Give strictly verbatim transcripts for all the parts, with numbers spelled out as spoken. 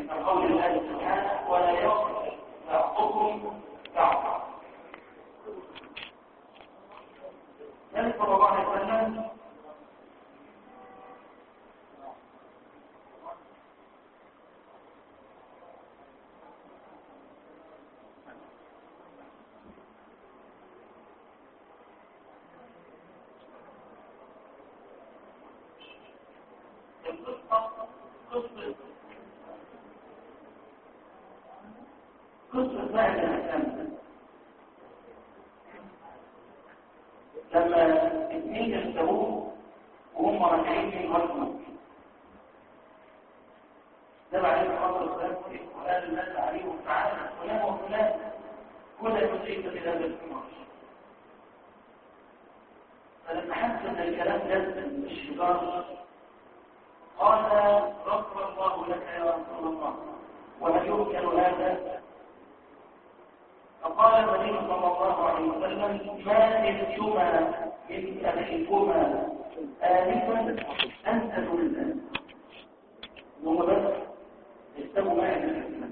كقول الله سبحانه ولا يغفر بعضكم بعضا. النبي صلى الله عليه وسلم قصة بعد الأسلام لما اثنين يستووا وهم راجعين من غزوة ده بعد الصلاة والسلام وقال الناس عليهم تعالى فلان وفلان ولا يصيب إلى بالحمار. فلما حس ان الكلام جد مش هزار قال غفر الله لك يا رسول الله وهل يمكن هذا؟ فقال النبي صلى الله عليه وسلم ما نلتما من أخيكما آنفا أن تذلا هم بس يستموا معي بالحكمة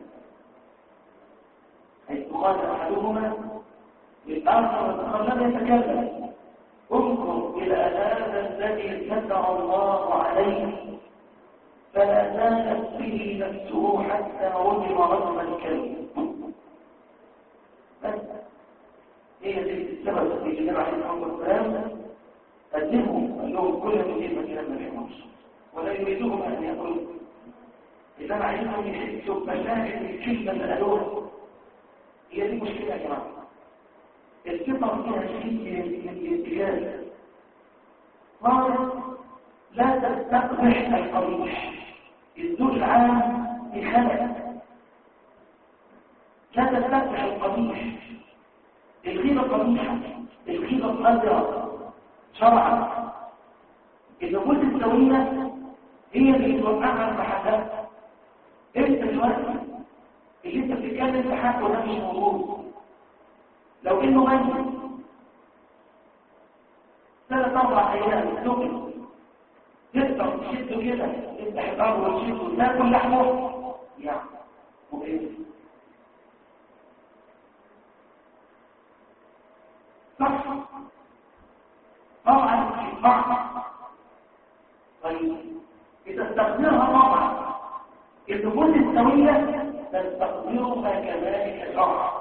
حيث قال أحدهما للآخر لم يتكلم انظر إلى هذا الذي ستر الله عليه فلا زالت به نفسه حتى رجم رجم الكلب. بس هي دي السبب في النبي عليه الصلاه والسلام قدمهم قال لهم كل مجيب كلام ما يحملش ولا يريدهم ان يقولوا اذا ما عايزهم يحسوا بمشاعر الكلمه اللي قالوها. هي دي مشكله يا جماعه. الفطر فيها شيء من الاتجاه قال لا تستقبح القبيح الذوق العام بخلق لا تستقبح القبيح الغيبة قبيحة الغيبة قذرة شرعا. النفوس السوية هي اللي توقعها المحلات. انت دلوقتي اللي انت بتتكلم في حقه ده مش موجود. لو انه ميت ثلاث اربع ايام تاكل تقدر تشده كده انت حضاره وتشده تاكل لحمه يعني وايه صح طبعا في بعض. طيب اذا استخدمها طبعا النفوس السويه تستخدمها كذلك شرعا.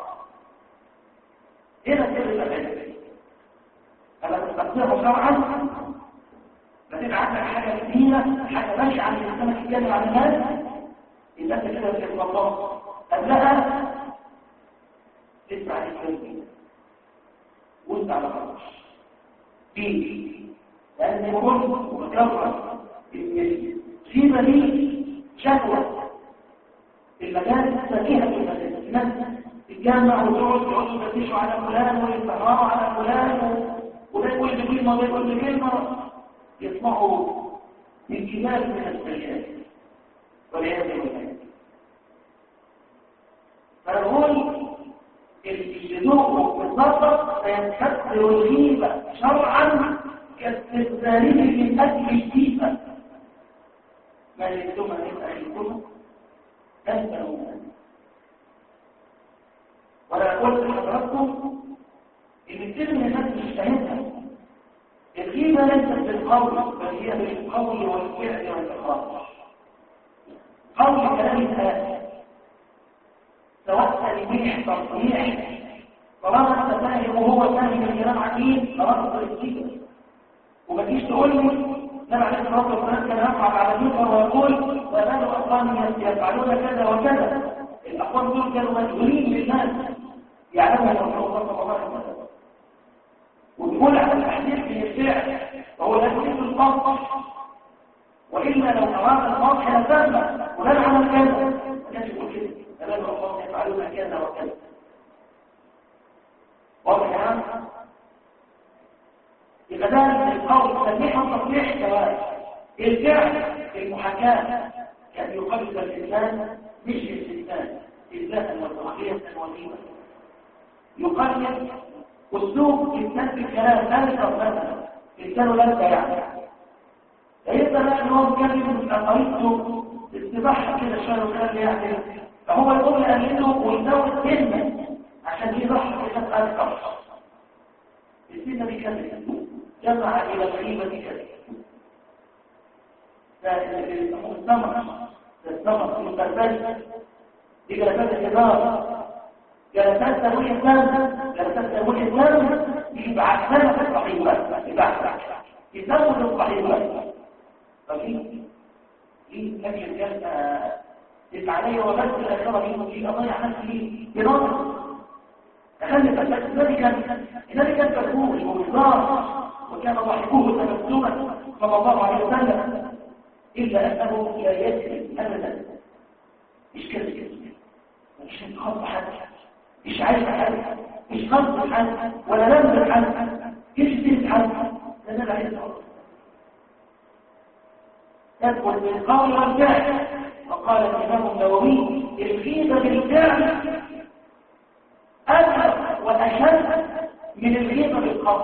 هنا كده الفكره انا تستخدمها شرعا ما تبقى عندك حاجه كبيره حاجه ماشيه عن الانسان تتكلم عن الناس يبقى انت كده في الموضوع قبلها تسمع الكلام وانت على خطر ليه؟ لان يكون مكرر الغيبه دي شكوى المجال سفيهه في المجال الناس تتجمع وتقعد يقعدوا يفتشوا على فلان ويتفرعوا على فلان وده يقول كلمه وده يقول كلمه يسمعوا انكمال من السيئات والعياذ بالله. فنقول الجنوب بالضبط سيستكثر الغيبه شرعا كاستثنائه من اجل الجيبه. ما يكتمها من اخيكم انت المؤمن. ولا قلت لحضراتكم ان كتير من الناس مش فاهمها. الغيبه ليست بالقول بل هي بالقول والفعل والاخراج. قول كلام الآن سواء تلميح تصنيع طالما انت فاهم وهو فاهم الكلام عجيب خلاص الغيبه. وما تجيش تقول لي النبي عليه الصلاه والسلام كان يصعد على المنبر ويقول وبال اقوام يفعلون كذا وكذا. الاقوام دول كانوا مجهولين للناس يعلمها رسول الله صلى الله عليه وسلم. ويقول على التحديث في الفعل وهو لا يريد القصد والا لو اراد القصد لفهم ولا عمل كذا ما كانش يقول كده بل اقوام يفعلون كذا وكذا. واضح يا عم؟ يبقى ده القول تلميح وتصريح سواء. الفعل المحاكاه كان يقلد الانسان مش الانسان إذلاء وتوحية وغيبة. يقلد أسلوب إنسان في الكلام لا يتوقف إنسان لا يعني فيبدأ بقى إن هو بيتكلم عن طريقته استباحة كده شوية وكان يعني فهو يقوم يقلده ويزود كلمة عشان يضحك كده أكثر. السنة دي كذب جمع إلى الغيبة دي كذب. فالسمر السمر في المتربج دي جلسات الإدارة جلسات تمويل الدم جلسات تمويل الدم يبقى عكسنا في الصحيحات يبقى يزود الصحيحات. ففي في أجل جلسة يبقى عليا وبس الآخرة دي أضيع نفسي بنظر أخلي فتاة النبي كان النبي كان تركوه ومصدار وكان ضحكوه تبسما صلى الله عليه وسلم إلا أنه لا يدري أبدا مش كده كده مش انتخاب حد مش عايز حد مش قصد حد ولا لمس حد مش تنس حد لأنه لا يدري تدخل بالقول والفعل. وقال الإمام النووي الغيبة بالفعل أكثر وأشد من الغيبة بالقول.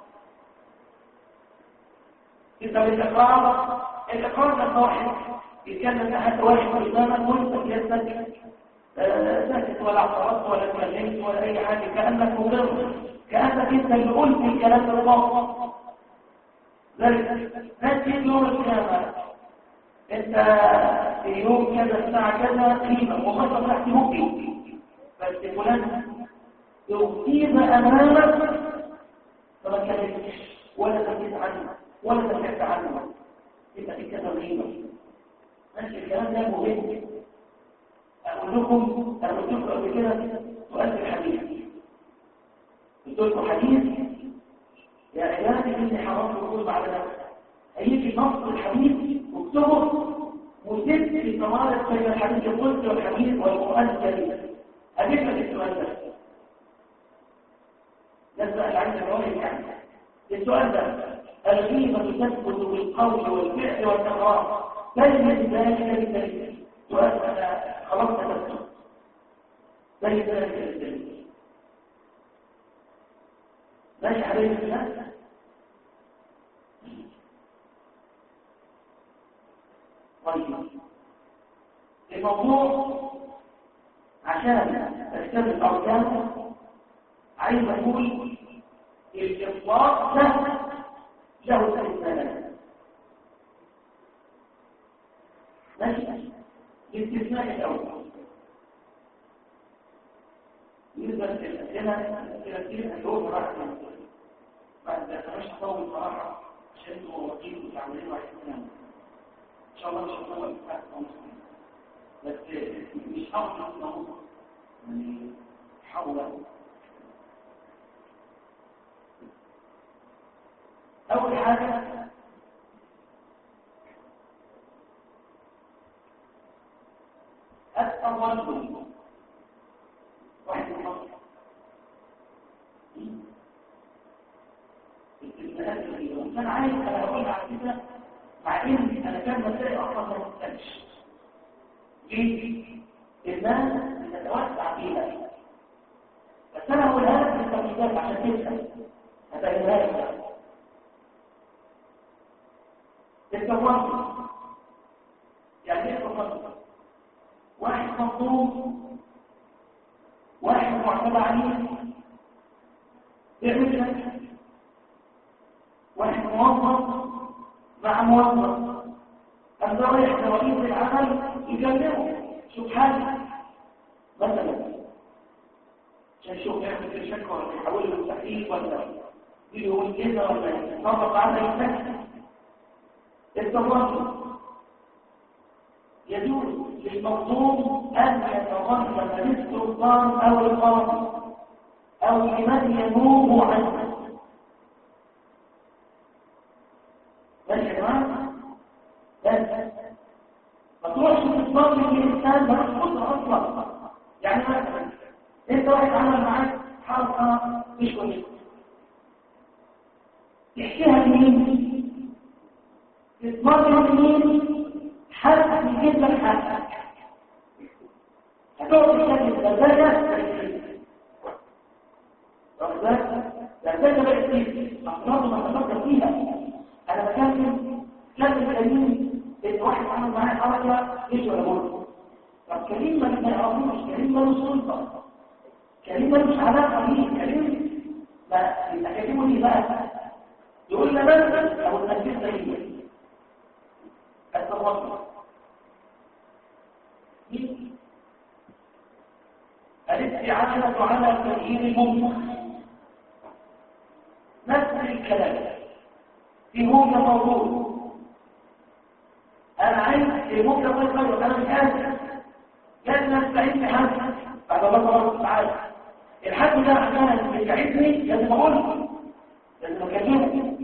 إذا بالإقرار الإقرار ده واحد يتكلم أحد واحد قدامك وأنت جسدك ساكت ولا اعترضت ولا اتكلمت ولا أي حاجة كأنك مضر كأنك أنت اللي قلت الكلام ده بالضبط. ذلك ناس يوم القيامة أنت في يوم كذا الساعة كذا قيمة وخطة تحت ممكن بس فلان يغيب أمامك فما كلمتش ولا تنكت عنه ولا تنكت عنه يبقى في كذا غيبة. ماشي الكلام ده مهم. أقول لكم أنا قلت لكم قبل كده سؤال في الحديث قلت لكم حديث يا عبادي إني حرمت الظلم على نفسي. هيجي نص الحديث واكتبه وست في ثمارة بين الحديث القدسي والحديث والقرآن الكريم. أجيب لك السؤال ده ده السؤال عن الرواية يعني. السؤال ده الغيبة تثبت بالقول والفعل والإقرار بين ذلك بالدليل. سؤال أنا خلاص تثبت بين ذلك بالدليل. ماشي حبيبي الناس طيب الموضوع عشان تكتمل أركانه عايز أقول الإطلاق له له استثناءات. ماشي الاستثناء الأول بالنسبة للأسئلة الأسئلة كتير هتقول مراحل بعد ذلك مش هطول صراحة عشان انتوا وكيل وتعملين واحد كلام إن شاء الله مش هطول بس مش أفضل نوم يعني حول أول حاجة التظلم واحد مصر استثناءات كثيرة وكان عايز أنا أقول على كده مع إن أنا كان مسائي أصلا ما تستنش ليه؟ الناس بتتوسع فيها بس أنا أقولها لك بالتفصيلات عشان تفهم هتعملها لك التواصل يعني ايه التواصل؟ واحد مظلوم واحد معتدى عليه يعمل لك واحد موظف مع موظف أنت رايح لرئيس العمل يكلمه شوف حاجة مثلا عشان يشوف يعمل في شكوى ولا يحول له تحقيق ولا يقول كده ولا يطبق على يتكلم. التواصل يجوز للمظلوم أن يتظلم للسلطان أو القاضي أو لمن ينوب عنه. ماشي يا جماعة؟ بس ما تروحش تتصلي الإنسان مالوش قدرة أصلا. يعني مثلا أنت واحد عمل معاك حركة مش كويسة تحكيها لمين؟ تتمرن مين حتى يجيب لك حقك هتقعد تشكل الزلزلة الزلزلة بقت فيه أفضل ما تفكر فيها. أنا بكلم كلمة كريم إن واحد عمل معاه حركة إيش ولا بول. طب كريم ما يعرفوش، كريم مالوش سلطة، كريم مالوش علاقة بيه، كريم ما يبقى كريمه دي بقى يقول لنا بس أو التنفيذ ده التواصل الاستعانة على تغيير المنكر نفس الكلام في موجة موضوع أنا عايز في موجة موضوع أنا مش قادر لازم أستعين بحد بعد الله تعالى الحد ده عشان يساعدني لازم أقول لازم أكلمه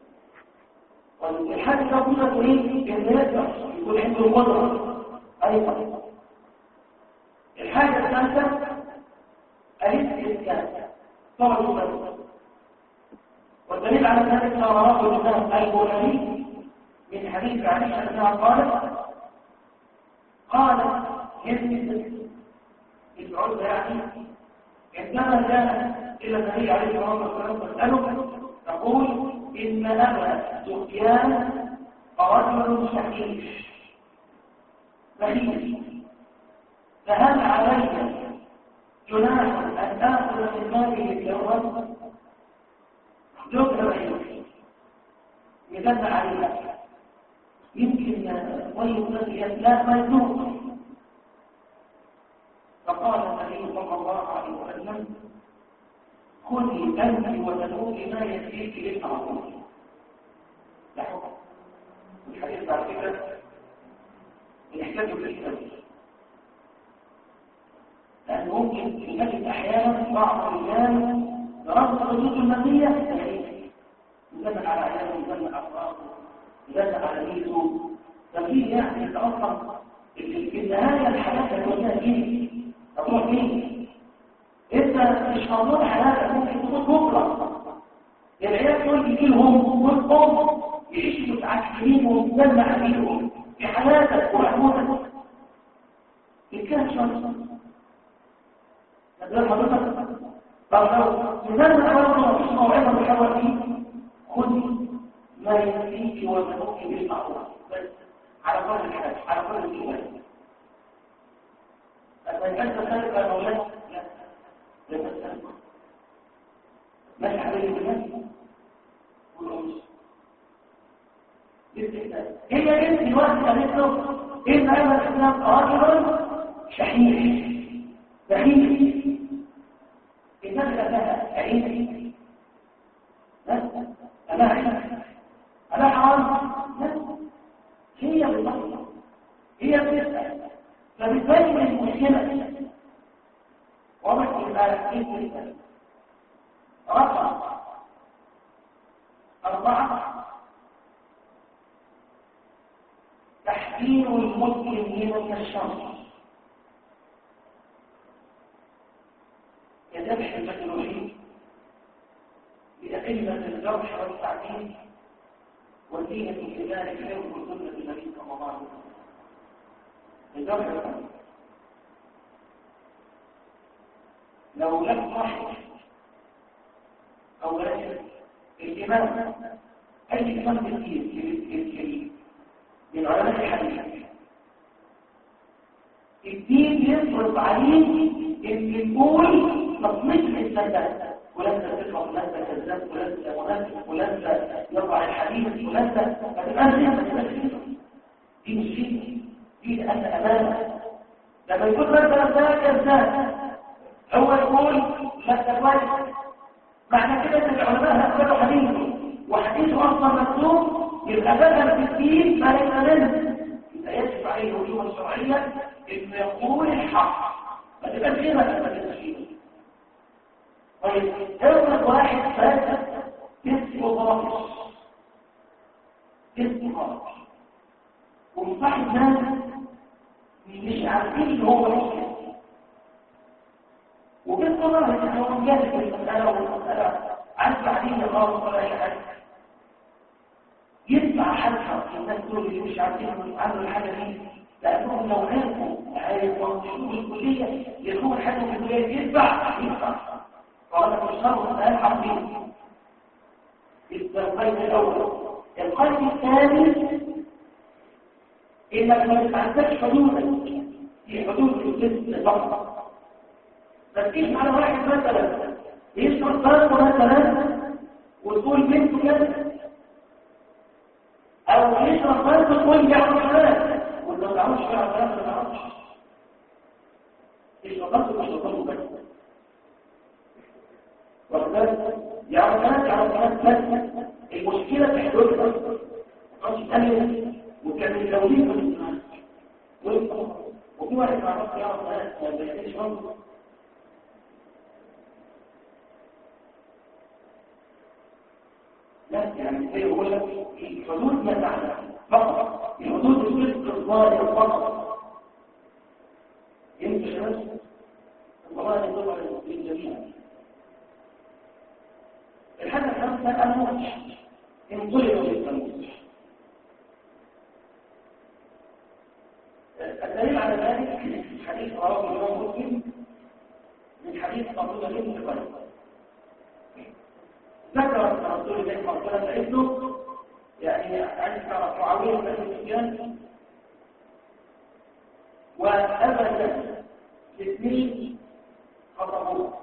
والحد ده قدرته إيه؟ إن يقدر يكون عنده القدرة أيضا الحاجة الثالثة الاستئذان طبعا المسلم والدليل على ذلك ما رواه الإمام البخاري من حديث عائشة أنها قالت قالت هند العزة يعني عندما جاء إلى النبي عليه الصلاة والسلام تسأله تقول إن أبا سفيان رجل شحيح بخيل فهل علي جناح أن آخذ من ماله الجواب ذكر بعيد يدل عليها يمكن طيب نسيت لا ما يذوق فقال النبي صلى الله عليه وسلم خذي أنت وتنوبي ما يكفيك للمعروف لا حكم الحديث بعد كده يحتاج للإسلام لأن ممكن في نجد أحيانا بعض الرجال برغم حدود المادية يدل على عياله يدل على أفراده يدل على ميزه ففيه يعني يتأثر في النهاية الحياة الوجهة دي هتروح مين؟ انت مش مضمون حياتك ممكن تكون بكرة العيال دول يجي لهم والأم يعيشوا متعكرين ومدلع عليهم في حياتك وعمودك يتكلم شمس هذا حضرتك طب لو مثالنا أولا مفيش موعظة بحاول فيه خذي ما يكفيك وتنوك بالمعروف بس على قدر الحاجة على قدر الإيمان أما كانت تسالك يا مولاي لا لا تسالك ماشي عليه بالناس والأمس هي انت دلوقتي قالت له ان ايضا الاسلام رجل شحيح بخيل الناس لها عيني لا أنا عيني أنا حرام لا هي بالضبط هي بتسأل فبتبين المشكلة وضع الآن كيف تسأل رقم أربعة تحذير المسلمين من الشر يذبح المجروحين بأئمة الجرح والتعديل والدين في ذلك حفظ سنة النبي صلى الله عليه وسلم الجرح والتعديل لو لم صحيح أو لكن الإمام أي إمام كثير من علماء الحديث الدين يفرض عليه إن يقول تصنيف الإنسان ولن تفقه ولن تكذب ولن تمنافق ولن يضع الحديث ولن فتبقى دي مش شيء دي لأن أمانة لما يقول مثلا ده كذاب هو يقول لا تكويس معنى كده ان العلماء هكذا حديثه وحديثه اصلا مكتوب يبقى بدل في الدين ما ليس منه يبقى يجب عليه وجوبا شرعيا انه يقول الحق ما تبقاش فيه ما تبقاش فيه طيب اول واحد ثلاثه اسمه ضابط اسمه ضابط ومصاحب ناس مش عارفين اللي هو مسلم وبالطبع هو مجالس المسألة والمسألة عن بعدين خالص ولا أي حاجة يدفع حدها الناس دول اللي مش عارفين عنه الحاجة دي لأنهم لو عرفوا ومشهور الكلية يكون حاجة في الكلية يدفع يدفع فأنا مش شرط أن ألحق بيه يبقى القيد الأول القيد الثاني انك ما تتعداش حدودك في حدود الجسم فقط. ما تجيش على واحد مثلا يشرب فرقه مثلا وتقول بنته كده، او يشرب فرقه تقول يا حرام وانت ما تعرفش يا حرام ما تعرفش يشرب فرقه مش فرقه بس وكذلك يا حرام يا حرام. المشكله في حدودها مش ثانيه وكان الجولين من وفي واحد ما عرفش يعرف ناس ما بيحتاجش منه. لا يعني زي يقول لك الحدود ما تعلم فقط، الحدود الرزق الظاهر فقط. يمكن شمس والله يطلع للمسلمين جميعا. الحاجة الخامسة الموت انقلبوا للتموت. الدليل على ذلك حديث رواه الإمام مسلم من حديث عبد الله بن قيس. ذكر رسول الله صلى الله عليه وسلم ابنه يعني عن معاوية بن سفيان وأبا جهل الاثنين خطبوه.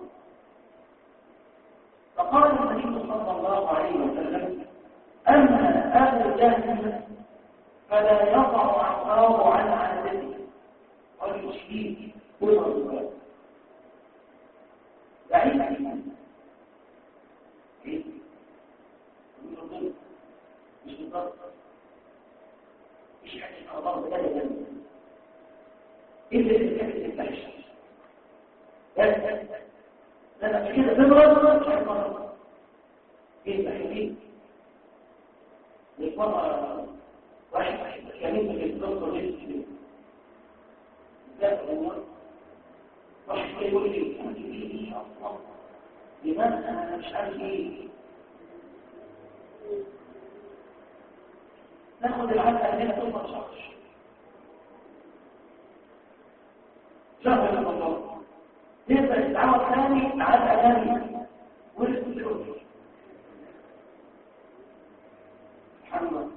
فقال النبي صلى الله عليه وسلم: أما أبو جهل فلا يقع عصاه عن عادته ويشفيه كل الصلاة. بعيد ايه؟ مش بالضبط مش حاجة أخبار بلد إلا اللي كانت تتبعش بس لأنك كده تبرد مش حاجة ايه بحيث للمرة واحد يعني في الدكتور ليه ذات الأمور واحد يقول لي أنت إيه أصلا لماذا أنا مش عارف إيه. ناخد العدد هنا ثم شخص شهر الموضوع يبدأ يتعود ثاني عدد ثاني والسلوك محمد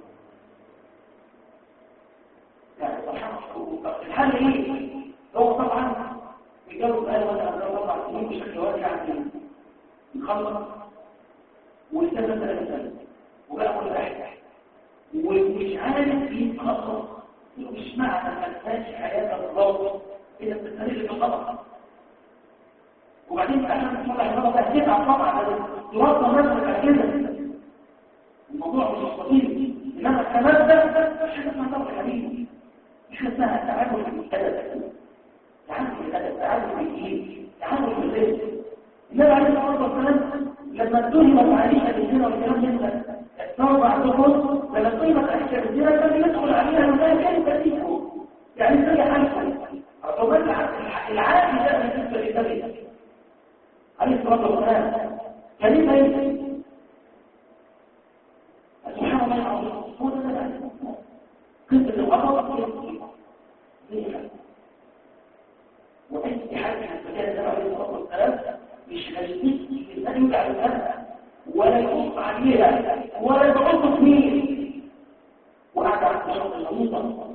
الحل ايه؟ هو طبعا يجاوب قال وانا اربع سنين بشكل واضح عن يخلص ويستنى ثلاث سنين وبقى كل واحد ومش عارف يتخصص. مش معنى ما تنساش حياتك بالضبط كده بتستمر في الخطأ. وبعدين عشان تصلح الخطأ هتتعب طبعا توصل نفسك كده. الموضوع مش مستطيل انما كمبدا مش اسمها طبع حبيبي مش اسمها تعامل بالادب تعامل بالادب تعامل بالايد تعامل بالرزق. النبي عليه الصلاه والسلام لما اتهمت عائشه بالزنا والكلام ده الثوره بعضهم لما اتهمت عائشه بالزنا كان يدخل عليها ولا كان تأتيه يعني زي حاجه الرجل العادي ده بالنسبه للنبي عليه الصلاه والسلام كان ايه سبحان الله العظيم. هو ده قصة الغضب وأي حاجة حتى كان عليه الصلاة والسلام مش هجديد الإنسان يدعى الأرض ولا يقص عليها ولا يتعطف مين وقعد عن شرط الغميطة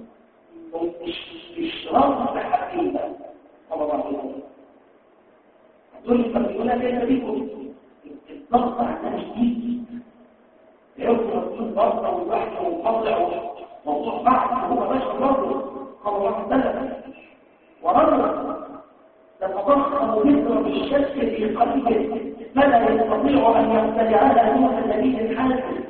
مش رابط بحقيقة صلى الله عليه وسلم. دول يقولها كيف بيكم الضغط عندنا شديد يوصل الدين برضه والوحده والفضع وموضوع بعض هو بشر برضه صلى الله عليه وسلم. ورجل تتضخم مثل بالشك في قلبه فلا يستطيع ان يبتلعها دون النبي الحاسم.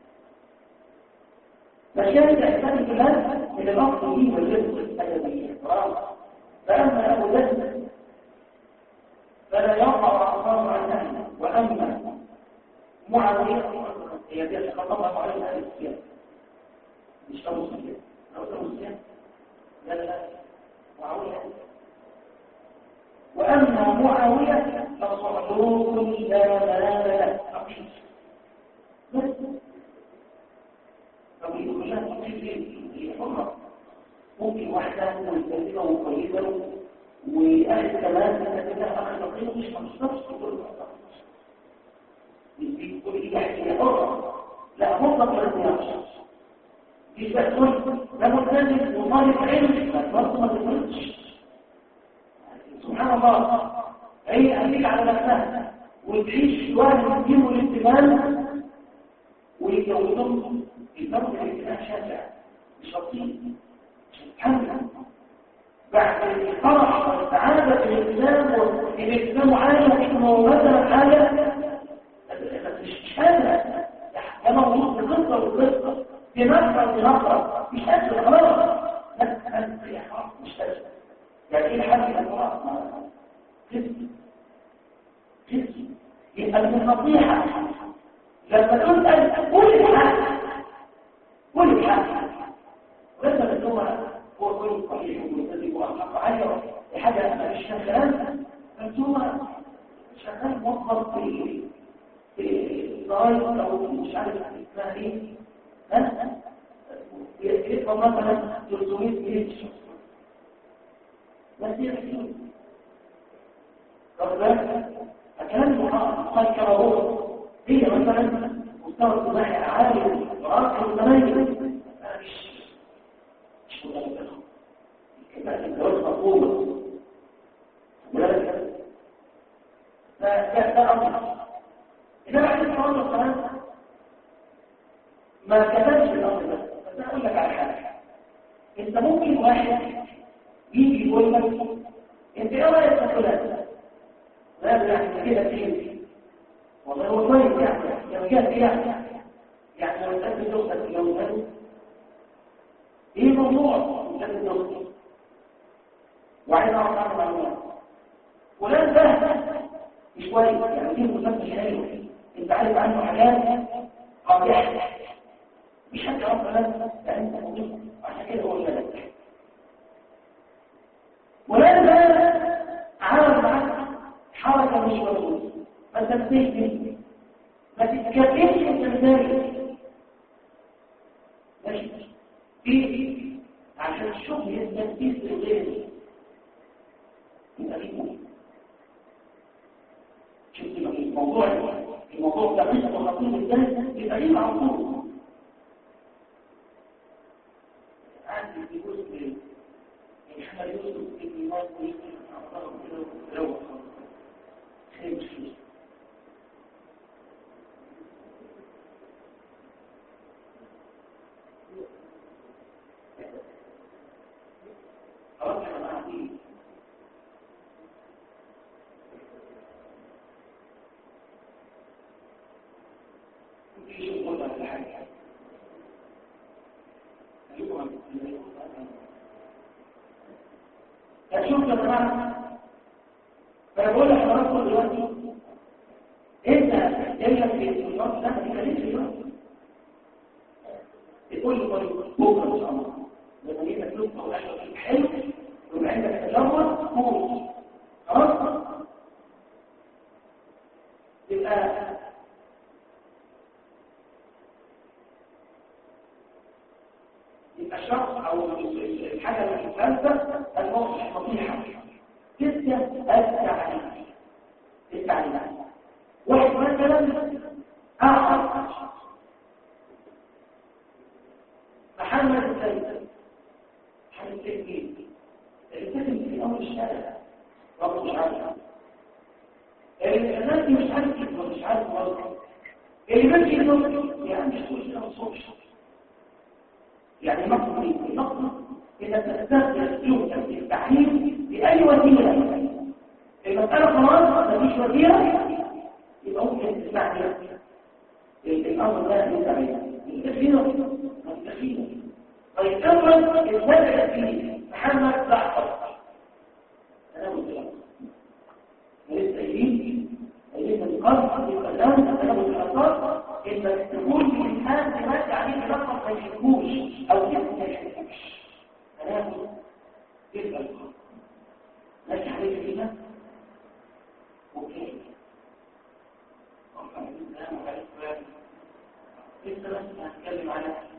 مشاهد احسان البلاد من الاصل دي والرزق الادبيه. فاما ابو جهل فلا يقع عصاه عن اهله. واما معاويه هي دي خطبها على هذا السياق مش أبو سفيان. أو أبو سفيان لا لا معاوية. وأما معاوية فصعلوك لا ملام له حقيقي بس أو يقول لها حقيقي هي حرة ممكن واحدة ملتزمة وقريبة وأهل كمان تتبع أخذ القيمة مش مصدرش تقول يقول لي هي حرة لا مطلق ولا تناقش مش بتقول ده ملتزم وطالب علم برضه ما تقولش. سبحان الله، هي هتيجي على نفسها وتعيش واحد يديله الانتماء ويجوزهم الفرق الانتماء شاسع مش لطيف مش متحمل بعد الفرح والسعادة في الإسلام والإسلام عالم إنه مثلا حاجة مش قادرة ده موجود بقصة وقصة بنقرة بنقرة مش قادرة خلاص مش قادرة يعني ايه الحل يا خلاص قسم قسم يبقى من النصيحة لما تسأل كل الحل كل الحل وليس بالنوع هو كل صحيح ومتذب وأخلاق عالية لحاجة ما فيش كلام فانتوما شغال موظف في في ضرائب أو مش عارف اسمها ايه ها يقبل مثلا ثلاثمية جنيه في الشهر بس يحكي طب ده الكلام قال كما هو هي مثلا مستوى اجتماعي عالي وراسخ وزماني مش مش مدرسة كمان الجواز مطلوبة ولكن ده أمر إنما عند الحوار والسلام ما كتبش الأمر ده بس أنا أقول لك على حاجة أنت ممكن واحد يجي يقول لك أنت إيه رأيك في فلان؟ لا يعني كده فين؟ والله هو كويس يعني لو جات يعني يعني لو تأتي زوجتك لو تأتي ايه موضوع تأتي زوجتك وعايز اعرف عنه معلومات فلان ده مش كويس يعني فيه مسمى حلو انت عارف عنه حاجات قبيحة مش حد يعرف فلان ده انت موجود عشان كده هو الملك فلان ده عارف معاك حركة مش موجودة ما تنسيش مني ما تتكلمش انت مثالي ماشي ايه عشان الشغل يستنسيس لغيري يبقى ليه شفت الموضوع الموضوع ده مش خطير ازاي يبقى ليه على طول عندي في جزء محمد يوسف في الإيمان ويمكن أعطاه كده وكده خير مش شوف يا جماعه انا بقول لحضراتكم دلوقتي انت جاي في النظام ده ما تتكلمش دلوقتي تقول لي طيب بكره ان شاء الله لما يجي فلوس او احنا حلو ويبقى عندك تجربه قول خلاص يبقى يبقى الشخص او الحاجه الثالثه النصح نصيحه تسع التعليم التعليم واحد مثلا اعرف محمد السيد محمد السيد الكتب في اول الشارع برضه مش عارف الناس مش عارف كده مش عارف برضه اللي ماشي يقول يعني مش كل ده صوت يعني نقص النقص إذا تستخدم جهدك في التحليل بأي وسيلة المسألة خلاص مفيش وسيلة يبقى ممكن تستعمل الأمر ده يتبعي التخينة التخينة طيب أمرا يتبعي فيه محمد زعفر أنا قلت لك لسه قايلين قايلين القرض يبقى الآن أنا قلت لك إنك تقول في الحال دماغ عليك لقب ما يشكوش أو يبقى ما يشكوش هناخد يبقى القرض ماشي عليك كده اوكي لسه بس هنتكلم على